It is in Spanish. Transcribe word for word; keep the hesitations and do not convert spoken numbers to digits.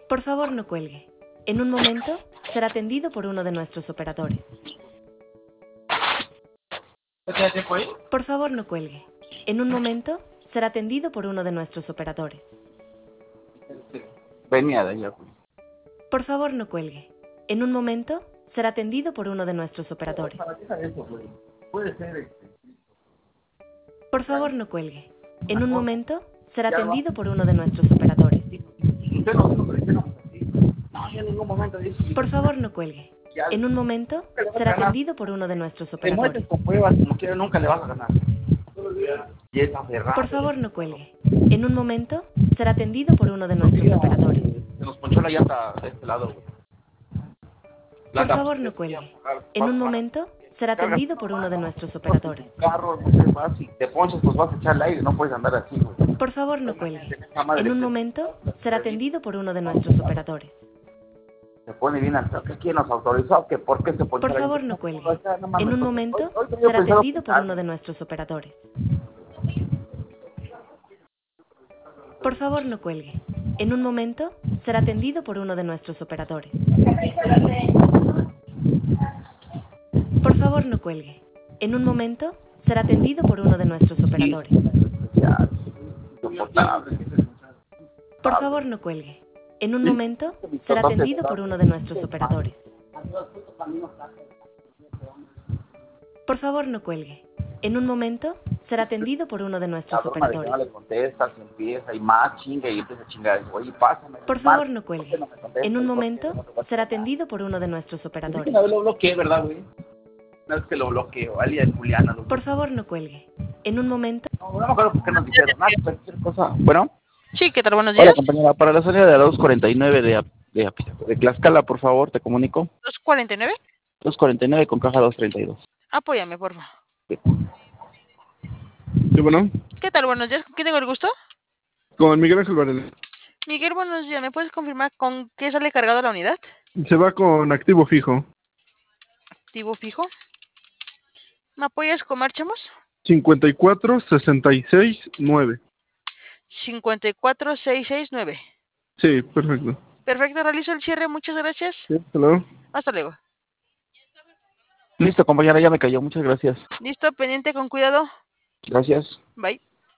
Por favor, no cuelgue. En un momento, será atendido por uno de nuestros operadores. ¿Tiene tiempo ahí? Por favor, no cuelgue. En un momento, será atendido por uno de nuestros operadores. Venía de allá, güey. Por favor, no cuelgue. En un momento, será atendido por uno de nuestros operadores. ¿Para qué sabe eso, güey? Puede ser, este... Por favor, no cuelgue. En un momento, será atendido por uno de nuestros operadores. Usted no, no, usted no, no, yo en ningún momento dice... Por favor, no cuelgue. En un momento, será atendido por uno de nuestros Te muestres operadores. con pruebas, como quiera, nunca le vas a ganar. Y es aferrado. Por favor, no cuelgue. En un momento, será atendido por uno de nuestros operadores. Se nos ponchó la llanta de este lado, güey. Por favor, no cuelgue. En un momento, será atendido por uno de nuestros operadores. Carro, no sé, vas y te ponchas, pues vas a echar el aire, no puedes andar así, güey. Por favor, no cuelgue. En un momento, será atendido por uno de nuestros operadores. Se pone bien al toque. ¿Quién nos autorizó? ¿Que ¿Por qué se ponchó Por la favor, llanta? no cuelgue. O sea, no mames, En un hoy- momento, hoy tenía será pensado atendido por pintar. uno de nuestros operadores. Por favor, no cuelgue. En un momento, será atendido por uno de nuestros operadores. Por favor, no cuelgue. En un momento, será atendido por uno de nuestros operadores. Ya, insoportable. Por favor, no cuelgue. En un momento, será atendido por uno de nuestros operadores. Por favor, no cuelgue. En un momento, será atendido por uno de nuestros La broma de que no operadores. le contestas, empieza y más chinga y empieza a chingar. Oye, pásame. Por favor, no cuelgue. En un momento, será atendido por uno de nuestros operadores. Una vez lo bloqueé, ¿verdad, güey? Una vez que lo bloqueo, Ali de Juliana. Lo... Por favor, no cuelgue. En un momento, No, no me acuerdo por qué nos dijeron nada, cualquier cosa. Bueno. Sí, ¿qué tal? Buenos Hola, días. compañera. Para la salida de la dos cuarenta y nueve de, de, de Tlaxcala, por favor, te comunico. ¿dos cuarenta y nueve? dos cuarenta y nueve con caja dos treinta y dos. Apóyame, por favor. Sí, bueno, ¿Qué tal? Buenos días. ¿Con quién tengo el gusto? con Miguel Ángel Varela. Miguel, buenos días. ¿Me puedes confirmar con qué sale cargado la unidad? Se va con activo fijo. Activo fijo. ¿Me apoyas con marchamos? cincuenta y cuatro sesenta y seis nueve. cincuenta y cuatro seiscientos sesenta y nueve. Sí, perfecto. Perfecto, realizo el cierre. Muchas gracias. Sí, hasta luego. Hasta luego. Listo, compañera, ya me cayó. Muchas gracias. Listo, pendiente con cuidado. Gracias. Bye.